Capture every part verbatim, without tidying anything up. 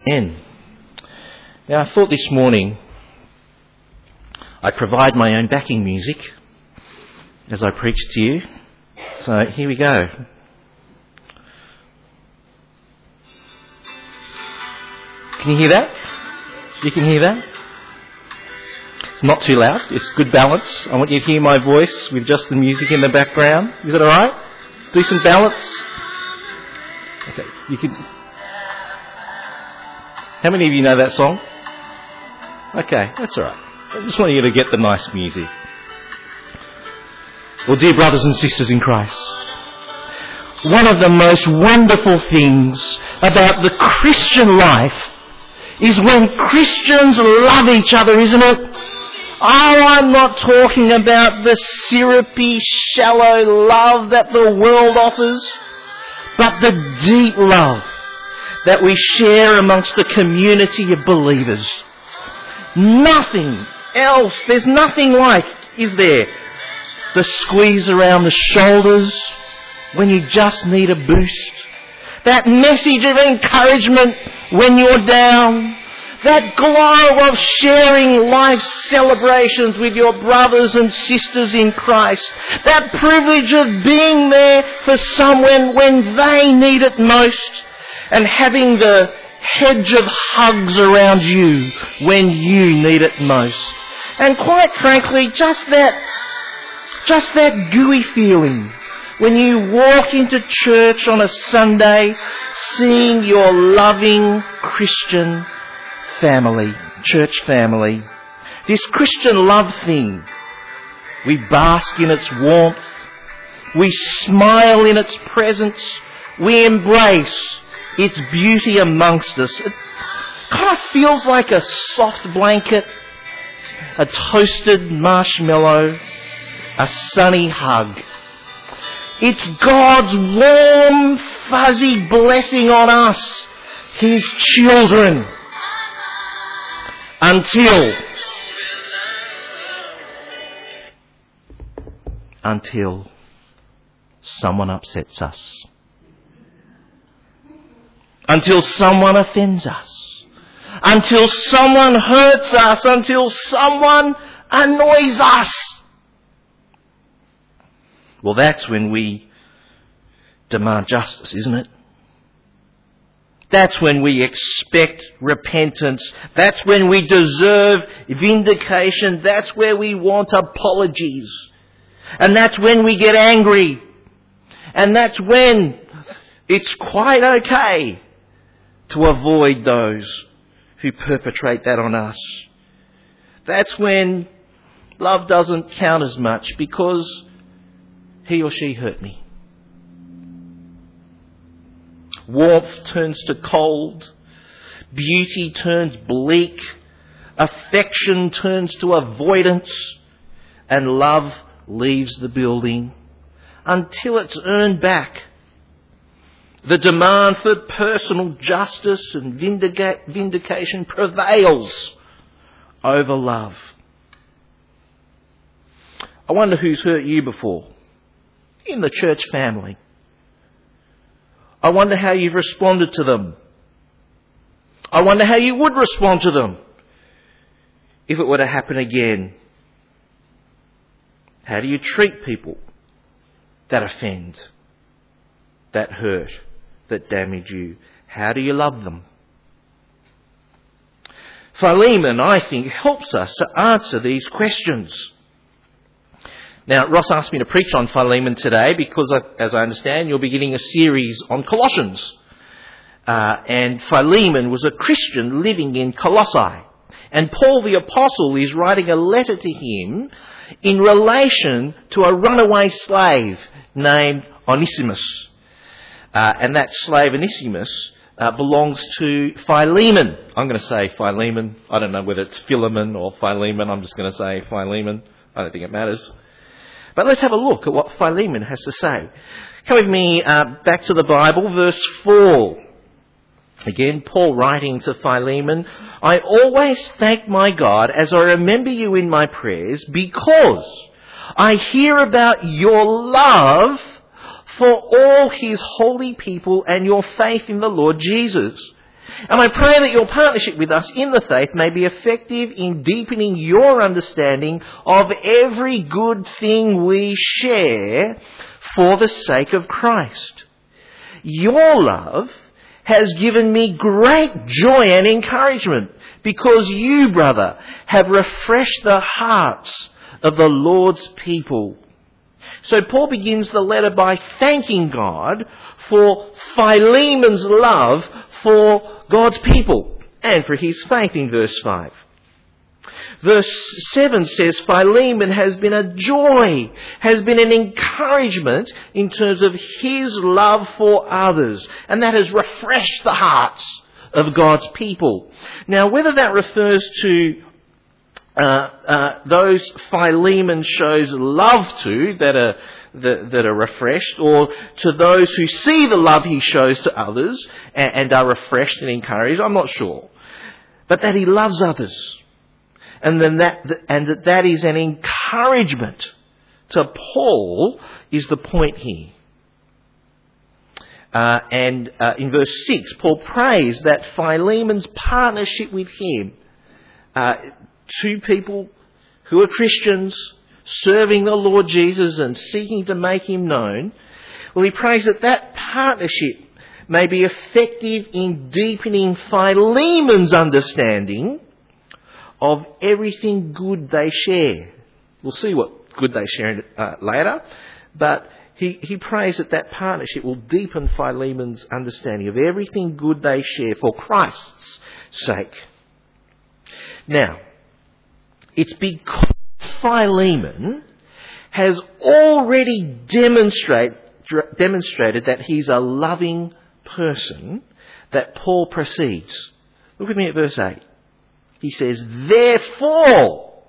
Amen. Now, I thought this morning I'd provide my own backing music as I preach to you. So here we go. Can you hear that? You can hear that? It's not too loud. It's good balance. I want you to hear my voice with just the music in the background. Is that all right? Decent balance? Okay, you can... How many of you know that song? Okay, that's all right. I just want you to get the nice music. Well, dear brothers and sisters in Christ, one of the most wonderful things about the Christian life is when Christians love each other, isn't it? Oh, I'm not talking about the syrupy, shallow love that the world offers, but the deep love that we share amongst the community of believers. Nothing else, there's nothing like, is there, the squeeze around the shoulders when you just need a boost. That message of encouragement when you're down. That glow of sharing life's celebrations with your brothers and sisters in Christ. That privilege of being there for someone when they need it most. And having the hedge of hugs around you when you need it most. And quite frankly, just that, just that gooey feeling when you walk into church on a Sunday, seeing your loving Christian family, church family. This Christian love thing, we bask in its warmth, we smile in its presence, we embrace its beauty amongst us. It kind of feels like a soft blanket, a toasted marshmallow, a sunny hug. It's God's warm, fuzzy blessing on us, His children. Until, until someone upsets us. Until someone offends us. Until someone hurts us. Until someone annoys us. Well, that's when we demand justice, isn't it? That's when we expect repentance. That's when we deserve vindication. That's where we want apologies. And that's when we get angry. And that's when it's quite okay to avoid those who perpetrate that on us. That's when love doesn't count as much because he or she hurt me. Warmth turns to cold. Beauty turns bleak. Affection turns to avoidance. And love leaves the building until it's earned back. The demand for personal justice and vindica- vindication prevails over love. I wonder who's hurt you before in the church family. I wonder how you've responded to them. I wonder how you would respond to them if it were to happen again. How do you treat people that offend, that hurt, that damage you? How do you love them? Philemon, I think, helps us to answer these questions. Now, Ross asked me to preach on Philemon today because, as I understand, you're beginning a series on Colossians. Uh, and Philemon was a Christian living in Colossae. And Paul the Apostle is writing a letter to him in relation to a runaway slave named Onesimus. Uh, and that slave Onesimus uh, belongs to Philemon. I'm going to say Philemon. I don't know whether it's Philemon or Philemon. I'm just going to say Philemon. I don't think it matters. But let's have a look at what Philemon has to say. Come with me uh, back to the Bible, verse four. Again, Paul writing to Philemon, I always thank my God as I remember you in my prayers because I hear about your love for all his holy people and your faith in the Lord Jesus. And I pray that your partnership with us in the faith may be effective in deepening your understanding of every good thing we share for the sake of Christ. Your love has given me great joy and encouragement because you, brother, have refreshed the hearts of the Lord's people. So Paul begins the letter by thanking God for Philemon's love for God's people and for his faith in verse five. Verse seven says Philemon has been a joy, has been an encouragement in terms of his love for others, and that has refreshed the hearts of God's people. Now, whether that refers to uh, uh, those Philemon shows love to that are that, that are refreshed, or to those who see the love he shows to others and, and are refreshed and encouraged, I'm not sure. But that he loves others. And then that, and that that is an encouragement to Paul is the point here. Uh, and uh, in verse six, Paul prays that Philemon's partnership with him, uh, two people who are Christians, serving the Lord Jesus and seeking to make him known, well, he prays that that partnership may be effective in deepening Philemon's understanding of everything good they share. We'll see what good they share uh, later, but he, he prays that that partnership will deepen Philemon's understanding of everything good they share for Christ's sake. Now, it's because Philemon has already demonstrate, demonstrated that he's a loving person that Paul proceeds. Look with me at verse eight. He says, therefore,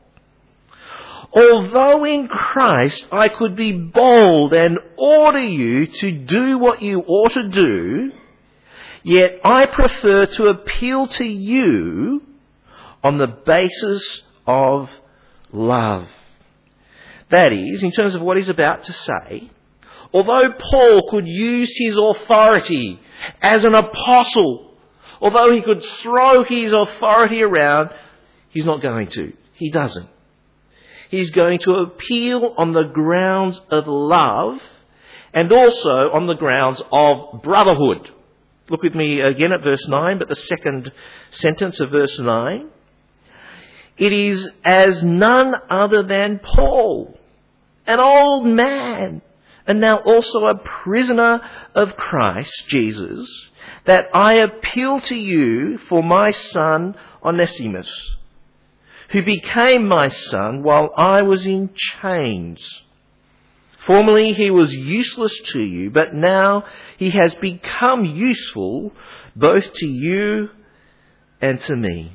although in Christ I could be bold and order you to do what you ought to do, yet I prefer to appeal to you on the basis of love. That is, in terms of what he's about to say, although Paul could use his authority as an apostle, although he could throw his authority around, he's not going to. He doesn't. He's going to appeal on the grounds of love and also on the grounds of brotherhood. Look with me again at verse nine, but the second sentence of verse nine. It is as none other than Paul, an old man, and now also a prisoner of Christ Jesus, that I appeal to you for my son Onesimus, who became my son while I was in chains. Formerly he was useless to you, but now he has become useful both to you and to me.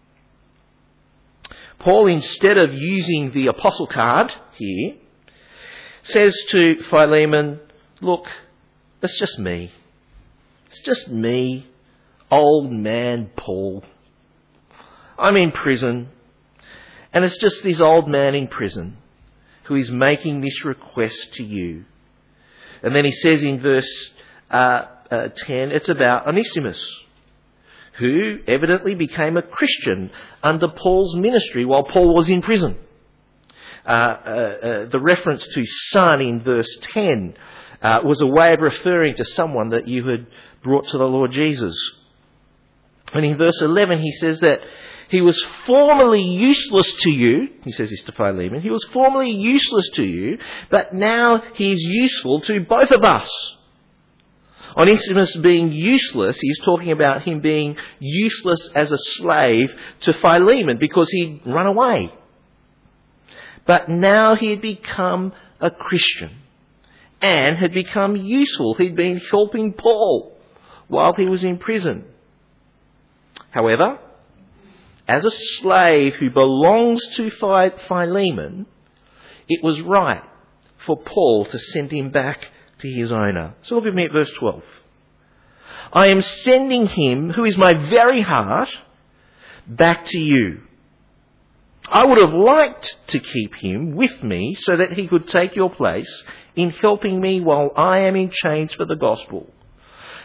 Paul, instead of using the apostle card here, says to Philemon, look, it's just me. It's just me, old man Paul. I'm in prison, and it's just this old man in prison who is making this request to you. And then he says in verse uh, uh, ten, it's about Onesimus, who evidently became a Christian under Paul's ministry while Paul was in prison. Uh, uh, uh, the reference to son in verse ten uh, was a way of referring to someone that you had brought to the Lord Jesus. And in verse eleven he says that he was formerly useless to you. He says this to Philemon. He was formerly useless to you, but now he is useful to both of us. Onesimus being useless, he's talking about him being useless as a slave to Philemon because he'd run away. But now he had become a Christian and had become useful. He'd been helping Paul while he was in prison. However, as a slave who belongs to Philemon, it was right for Paul to send him back to his owner. So look with me at verse twelve. I am sending him, who is my very heart, back to you. I would have liked to keep him with me so that he could take your place in helping me while I am in chains for the gospel.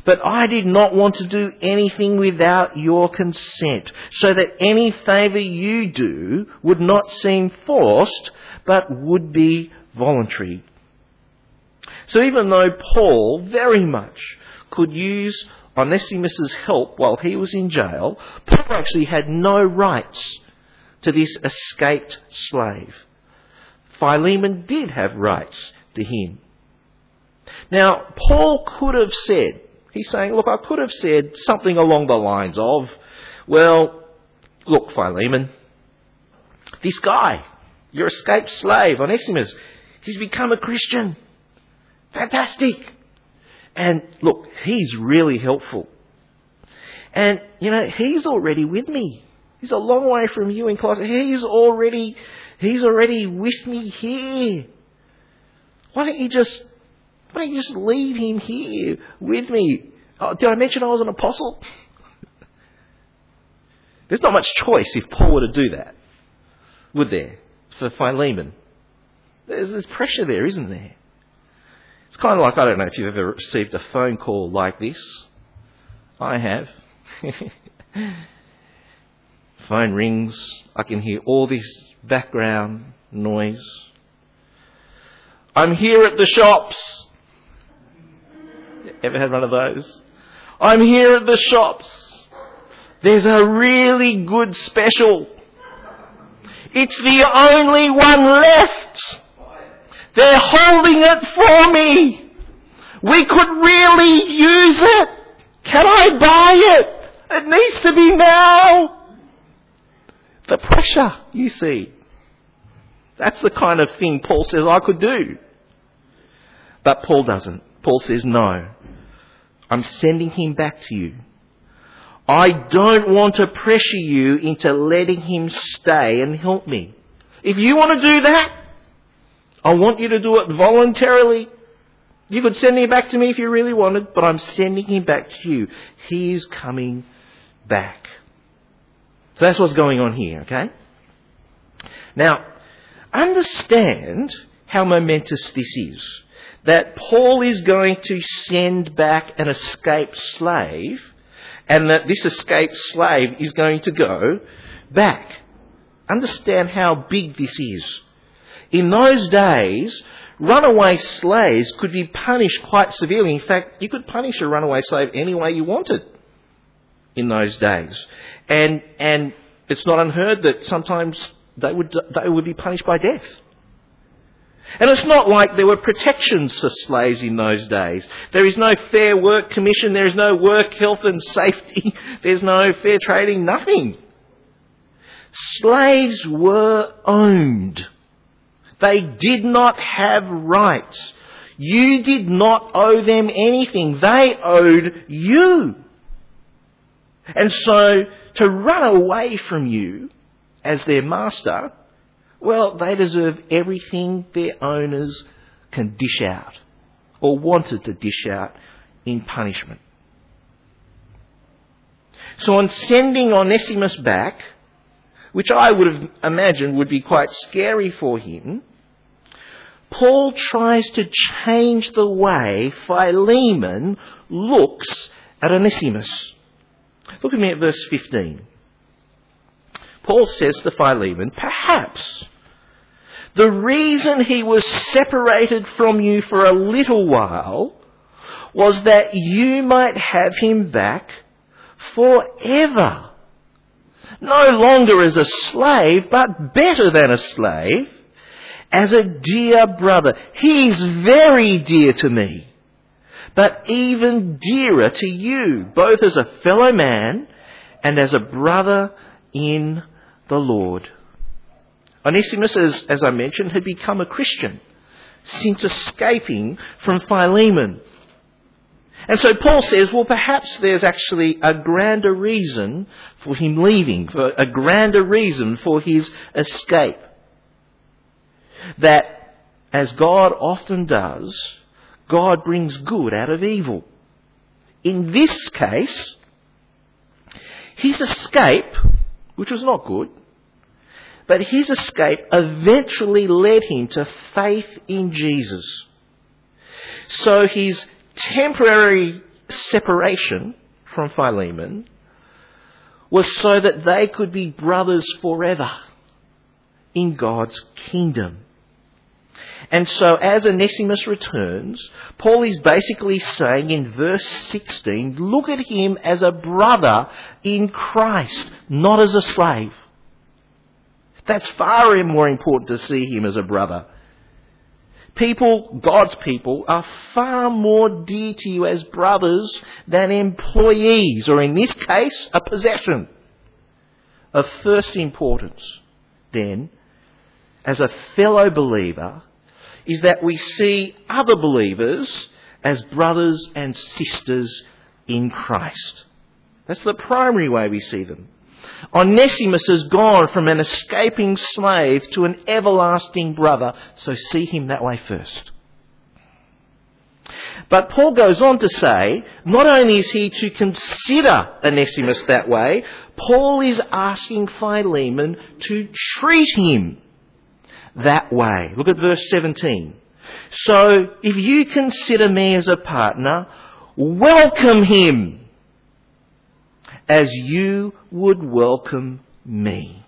But I did not want to do anything without your consent, so that any favour you do would not seem forced, but would be voluntary. So even though Paul very much could use Onesimus' help while he was in jail, Paul actually had no rights to this escaped slave. Philemon did have rights to him. Now, Paul could have said, he's saying, look, I could have said something along the lines of, well, look, Philemon, this guy, your escaped slave, Onesimus, he's become a Christian. Fantastic. And look, he's really helpful. And, you know, he's already with me. He's a long way from you in Colossae. He's already, he's already with me here. Why don't you just, why don't you just leave him here with me? Oh, did I mention I was an apostle? There's not much choice if Paul were to do that, would there, for Philemon? There's, there's pressure there, isn't there? It's kind of like, I don't know if you've ever received a phone call like this. I have. Phone rings. I can hear all this background noise. I'm here at the shops. Ever had one of those? I'm here at the shops. There's a really good special. It's the only one left. They're holding it for me. We could really use it. Can I buy it? It needs to be now. The pressure, you see. That's the kind of thing Paul says I could do. But Paul doesn't. Paul says, no. I'm sending him back to you. I don't want to pressure you into letting him stay and help me. If you want to do that, I want you to do it voluntarily. You could send him back to me if you really wanted, but I'm sending him back to you. He is coming back. So that's what's going on here, okay? Now, understand how momentous this is. That Paul is going to send back an escaped slave, and that this escaped slave is going to go back. Understand how big this is. In those days, runaway slaves could be punished quite severely. In fact, you could punish a runaway slave any way you wanted in those days. And and it's not unheard that sometimes they would they would be punished by death. And it's not like there were protections for slaves in those days. There is no Fair Work Commission, there is no work, health and safety, there's no fair trading, nothing. Slaves were owned. They did not have rights. You did not owe them anything. They owed you. And so to run away from you as their master, well, they deserve everything their owners can dish out or wanted to dish out in punishment. So on sending Onesimus back, which I would have imagined would be quite scary for him, Paul tries to change the way Philemon looks at Onesimus. Look at me at verse fifteen. Paul says to Philemon, perhaps the reason he was separated from you for a little while was that you might have him back forever. No longer as a slave, but better than a slave, as a dear brother. He's very dear to me, but even dearer to you, both as a fellow man and as a brother in the Lord. Onesimus, as, as I mentioned, had become a Christian since escaping from Philemon. And so Paul says, well, perhaps there's actually a grander reason for him leaving, for a grander reason for his escape. That, as God often does, God brings good out of evil. In this case, his escape, which was not good, but his escape eventually led him to faith in Jesus. So his temporary separation from Philemon was so that they could be brothers forever in God's kingdom. And so as Onesimus returns, Paul is basically saying in verse sixteen, look at him as a brother in Christ, not as a slave. That's far more important to see him as a brother. People, God's people, are far more dear to you as brothers than employees, or in this case, a possession. Of first importance, then, as a fellow believer, is that we see other believers as brothers and sisters in Christ. That's the primary way we see them. Onesimus has gone from an escaping slave to an everlasting brother, so see him that way first. But Paul goes on to say, not only is he to consider Onesimus that way, Paul is asking Philemon to treat him that way. Look at verse seventeen. So, if you consider me as a partner, welcome him as you would welcome me.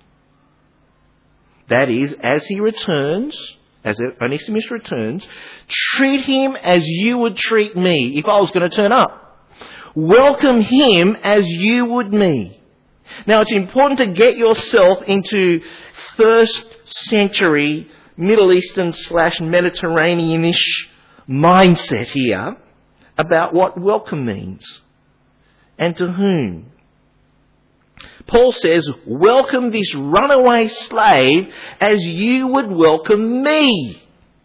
That is, as he returns, as Onesimus returns, treat him as you would treat me if I was going to turn up. Welcome him as you would me. Now, it's important to get yourself into first century Middle Eastern slash Mediterranean-ish mindset here about what welcome means and to whom. Paul says, welcome this runaway slave as you would welcome me.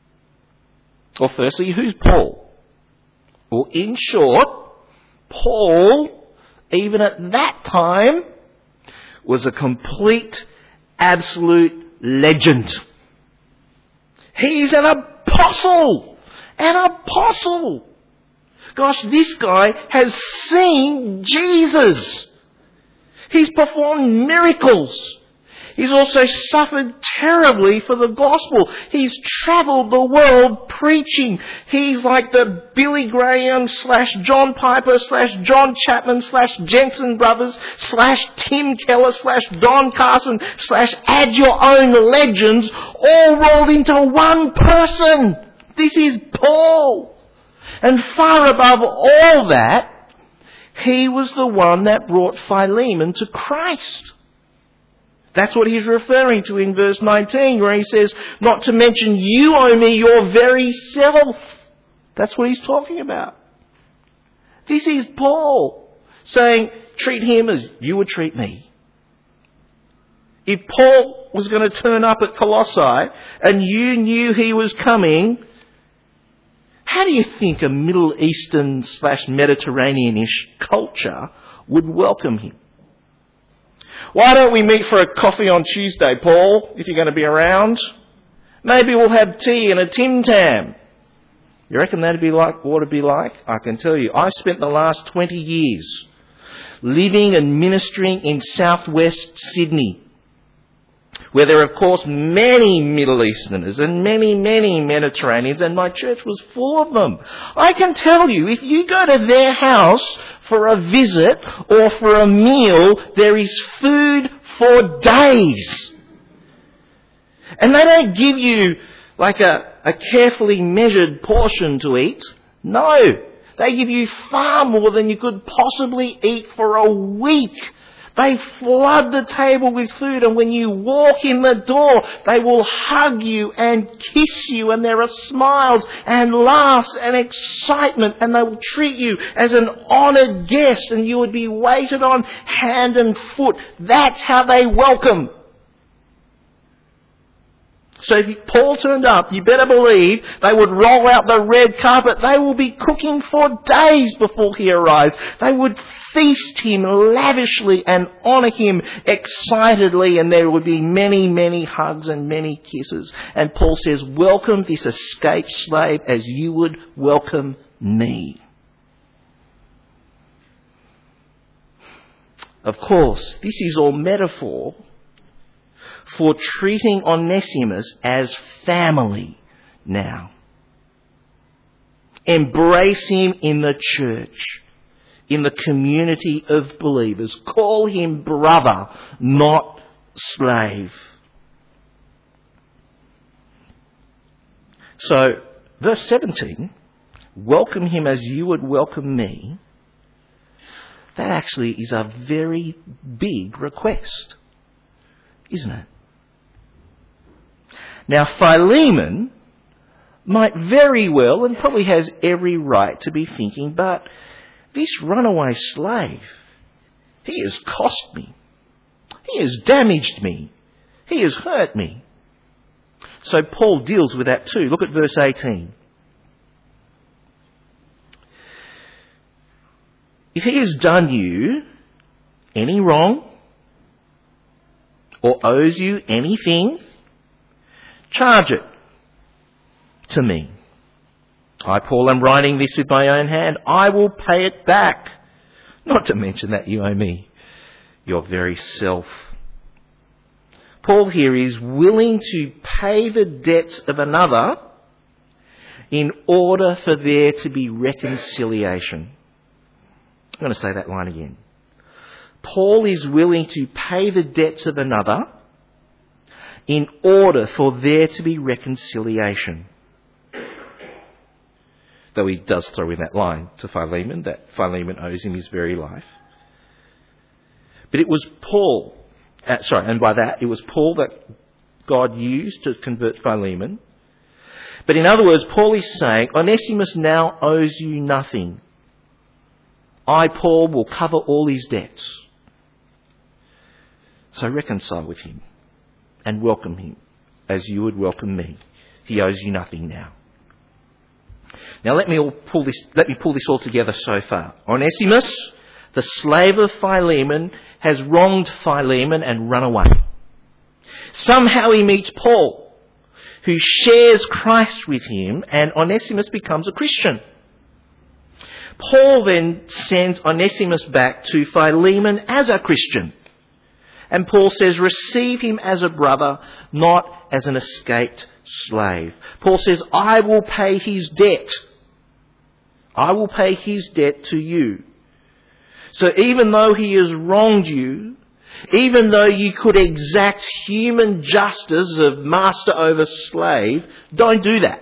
Well, firstly, who's Paul? Well, in short, Paul, even at that time, was a complete, absolute legend. He's an apostle. An apostle. Gosh, this guy has seen Jesus. He's performed miracles. He's also suffered terribly for the gospel. He's travelled the world preaching. He's like the Billy Graham slash John Piper slash John Chapman slash Jensen Brothers slash Tim Keller slash Don Carson slash add your own legends all rolled into one person. This is Paul. And far above all that, he was the one that brought Philemon to Christ. That's what he's referring to in verse nineteen, where he says, not to mention you owe me your very self. That's what he's talking about. This is Paul saying, treat him as you would treat me. If Paul was going to turn up at Colossae and you knew he was coming, how do you think a Middle Eastern slash Mediterranean-ish culture would welcome him? Why don't we meet for a coffee on Tuesday, Paul, if you're going to be around? Maybe we'll have tea and a Tim Tam. You reckon that'd be like what it'd be like? I can tell you, I spent the last twenty years living and ministering in southwest Sydney, where there are, of course, many Middle Easterners and many, many Mediterraneans, and my church was full of them. I can tell you, if you go to their house for a visit or for a meal, there is food for days. And they don't give you like a, a carefully measured portion to eat. No, they give you far more than you could possibly eat for a week. They flood the table with food, and when you walk in the door, they will hug you and kiss you, and there are smiles and laughs and excitement, and they will treat you as an honoured guest, and you would be waited on hand and foot. That's how they welcome. So if Paul turned up, you better believe they would roll out the red carpet. They will be cooking for days before he arrives. They would feast him lavishly and honour him excitedly, and there would be many, many hugs and many kisses. And Paul says, welcome this escaped slave as you would welcome me. Of course, this is all metaphor for treating Onesimus as family now. Embrace him in the church. in the community of believers. Call him brother, not slave. So, verse seventeen, welcome him as you would welcome me. That actually is a very big request, isn't it? Now, Philemon might very well, and probably has every right to be thinking, but this runaway slave, he has cost me. He has damaged me. He has hurt me. So Paul deals with that too. Look at verse eighteen. If he has done you any wrong or owes you anything, charge it to me. I, Paul, am writing this with my own hand. I will pay it back. Not to mention that you owe me your very self. Paul here is willing to pay the debts of another in order for there to be reconciliation. I'm going to say that line again. Paul is willing to pay the debts of another in order for there to be reconciliation. Though he does throw in that line to Philemon, that Philemon owes him his very life. But it was Paul, uh, sorry, and by that, it was Paul that God used to convert Philemon. But in other words, Paul is saying, Onesimus now owes you nothing. I, Paul, will cover all his debts. So reconcile with him and welcome him as you would welcome me. He owes you nothing now. Now let me all pull this, let me pull this all together so far. Onesimus, the slave of Philemon, has wronged Philemon and run away. Somehow he meets Paul, who shares Christ with him, and Onesimus becomes a Christian. Paul then sends Onesimus back to Philemon as a Christian. And Paul says, receive him as a brother, not as an escaped slave. Paul says, I will pay his debt. I will pay his debt to you. So even though he has wronged you, even though you could exact human justice of master over slave, don't do that.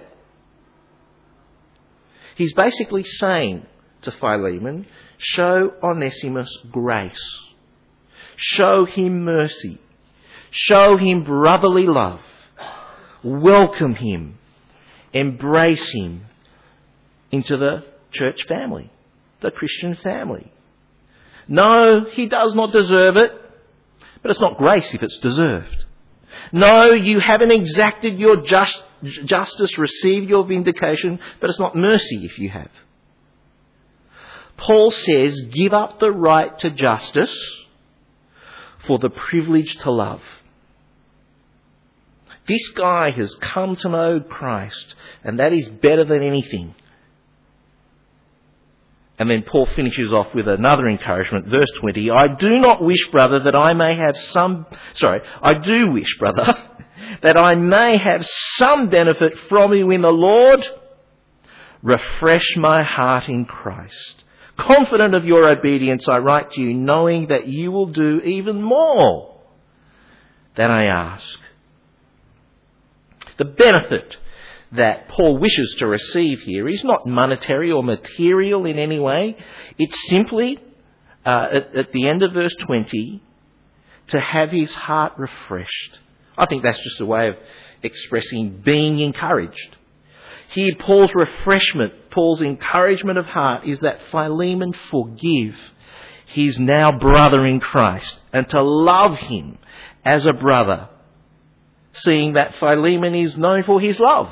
He's basically saying to Philemon, show Onesimus grace. Show him mercy. Show him brotherly love. Welcome him. Embrace him into the church family, the Christian family. No, he does not deserve it, but it's not grace if it's deserved. No, you haven't exacted your just, justice, received your vindication, but it's not mercy if you have. Paul says, give up the right to justice for the privilege to love. This guy has come to know Christ, and that is better than anything. And then Paul finishes off with another encouragement, verse twenty. I do not wish, brother, that I may have some, sorry, I do wish, brother, that I may have some benefit from you in the Lord. Refresh my heart in Christ. Confident of your obedience, I write to you, knowing that you will do even more than I ask. The benefit that Paul wishes to receive here is not monetary or material in any way. It's simply, uh, at, at the end of verse twenty, to have his heart refreshed. I think that's just a way of expressing being encouraged. Here, Paul's refreshment, Paul's encouragement of heart is that Philemon forgive his now brother in Christ and to love him as a brother, seeing that Philemon is known for his love.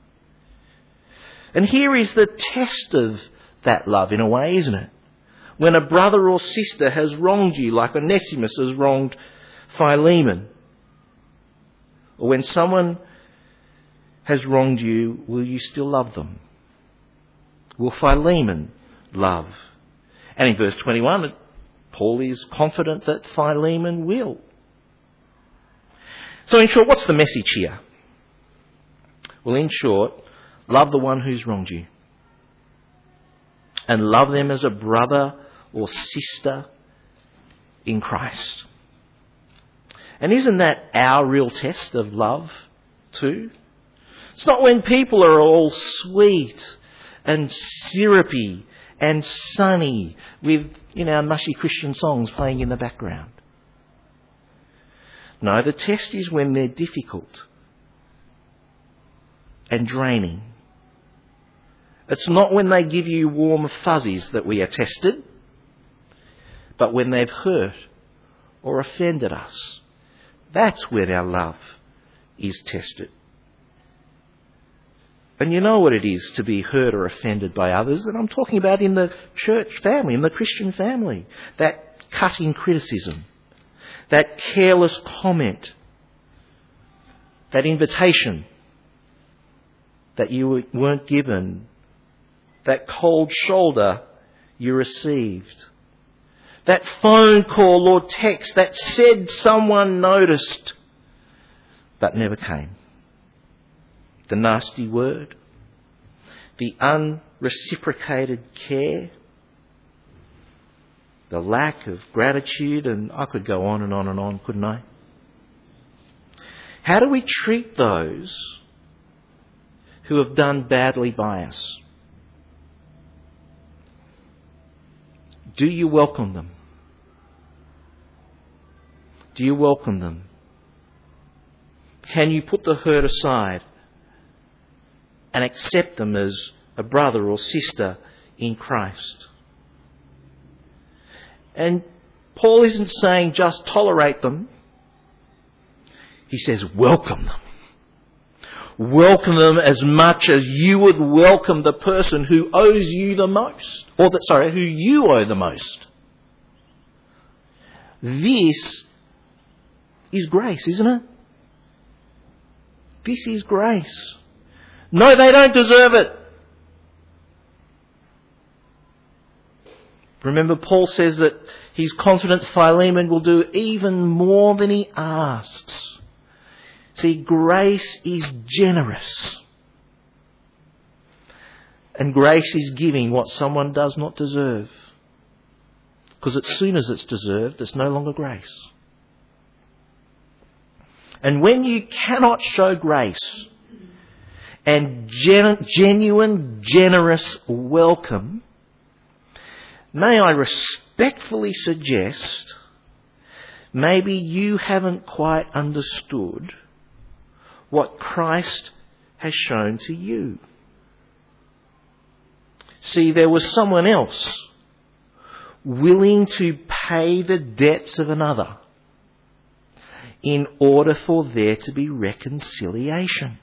And here is the test of that love in a way, isn't it? When a brother or sister has wronged you, like Onesimus has wronged Philemon, or when someone has wronged you, will you still love them? Will Philemon love? And in verse twenty-one, Paul is confident that Philemon will. So in short, what's the message here? Well, in short, love the one who's wronged you. And love them as a brother or sister in Christ. And isn't that our real test of love too? It's not when people are all sweet and syrupy and sunny with, you know, mushy Christian songs playing in the background. No, the test is when they're difficult and draining. It's not when they give you warm fuzzies that we are tested, but when they've hurt or offended us. That's when our love is tested. And you know what it is to be hurt or offended by others, and I'm talking about in the church family, in the Christian family. That cutting criticism, that careless comment, that invitation that you weren't given, that cold shoulder you received, that phone call or text that said someone noticed but never came, the nasty word, the unreciprocated care, the lack of gratitude, and I could go on and on and on, couldn't I? How do we treat those who have done badly by us? Do you welcome them? Do you welcome them? Can you put the hurt aside and accept them as a brother or sister in Christ? And Paul isn't saying just tolerate them. He says welcome them. Welcome them as much as you would welcome the person who owes you the most. Or, the, sorry, who you owe the most. This is grace, isn't it? This is grace. No, they don't deserve it. Remember, Paul says that he's confident Philemon will do even more than he asks. See, grace is generous. And grace is giving what someone does not deserve. Because as soon as it's deserved, it's no longer grace. And when you cannot show grace and gen- genuine, generous welcome, may I respectfully suggest maybe you haven't quite understood what Christ has shown to you. See, there was someone else willing to pay the debts of another in order for there to be reconciliation.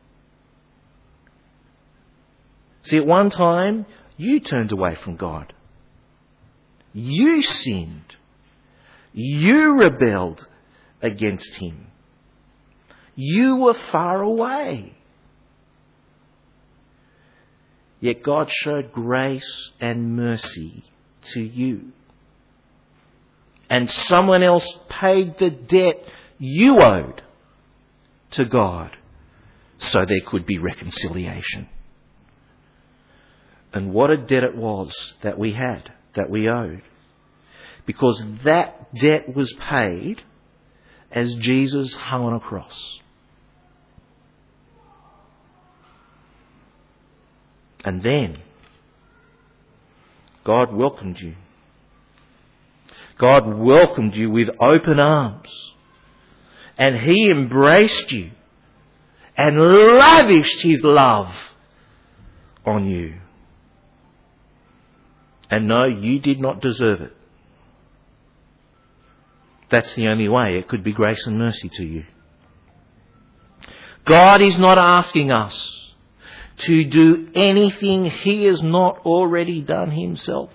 See, at one time, you turned away from God. You sinned. You rebelled against Him. You were far away. Yet God showed grace and mercy to you. And someone else paid the debt you owed to God so there could be reconciliation. And what a debt it was that we had, that we owed. Because that debt was paid as Jesus hung on a cross. And then God welcomed you. God welcomed you with open arms. And He embraced you and lavished His love on you. And no, you did not deserve it. That's the only way it could be grace and mercy to you. God is not asking us to do anything He has not already done Himself.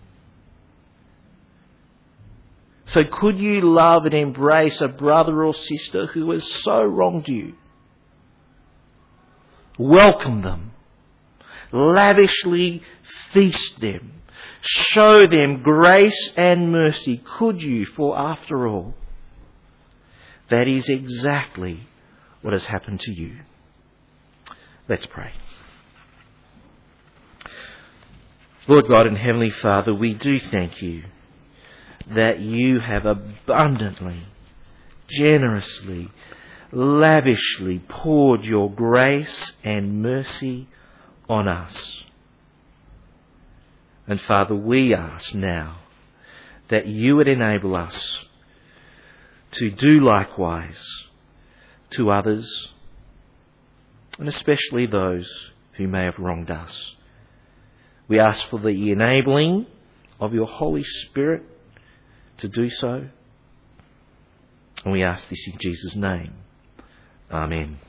So could you love and embrace a brother or sister who has so wronged you? Welcome them. Lavishly feast them. Show them grace and mercy. Could you? For after all, that is exactly what has happened to you. Let's pray. Lord God and Heavenly Father, we do thank you that you have abundantly, generously, lavishly poured your grace and mercy on us. And Father, we ask now that you would enable us to do likewise to others, and especially those who may have wronged us. We ask for the enabling of your Holy Spirit to do so. And we ask this in Jesus' name. Amen.